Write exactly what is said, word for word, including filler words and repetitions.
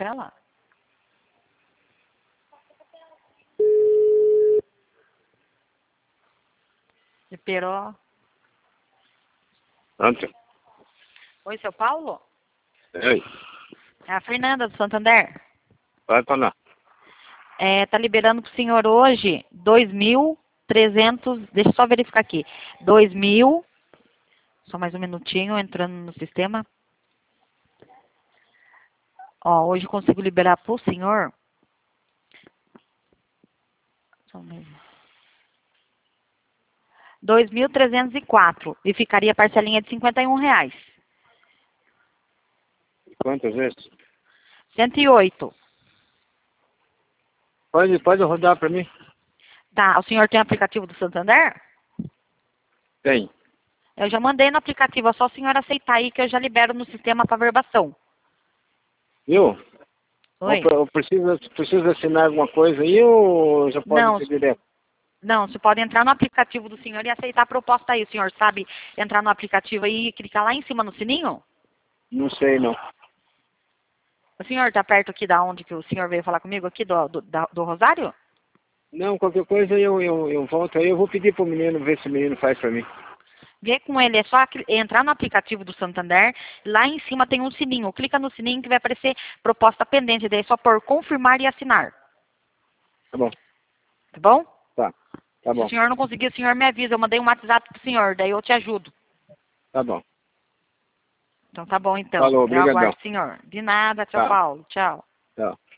capela? De Peró. Pronto. Oi, seu Paulo? Oi. É a Fernanda do Santander. Vai falar. É, tá liberando pro senhor hoje dois mil trezentos, deixa eu só verificar aqui, dois mil, só mais um minutinho, entrando no sistema. Ó, hoje eu consigo liberar pro senhor, só mesmo, dois mil trezentos e quatro, e ficaria a parcelinha de cinquenta e um reais. Quantas vezes? cento e oito. Pode, pode rodar para mim? Tá, o senhor tem aplicativo do Santander? Tem. Eu já mandei no aplicativo, é só o senhor aceitar aí que eu já libero no sistema para verbação. Viu? Oi? Eu preciso, preciso assinar alguma coisa aí ou já pode Não, ser direto? não, você pode entrar no aplicativo do senhor e aceitar a proposta aí. O senhor sabe entrar no aplicativo aí e clicar lá em cima no sininho? Não sei, não. O senhor está perto aqui da onde que o senhor veio falar comigo, aqui do, do, da- do Rosário? Não, qualquer coisa eu, eu, eu volto aí. Eu vou pedir pro menino ver se o menino faz para mim. Vê com ele, é só cli- entrar no aplicativo do Santander, lá em cima tem um sininho. Clica no sininho que vai aparecer proposta pendente, daí é só por confirmar e assinar. Tá bom. Tá bom? Tá. Tá Se o bom. senhor não conseguir, o senhor me avisa. Eu mandei um WhatsApp pro senhor, daí eu te ajudo. Tá bom. Então tá bom, então. Falou, Eu obrigadão. aguardo o senhor. De nada, tchau, Tá. Paulo. Tchau. Tchau.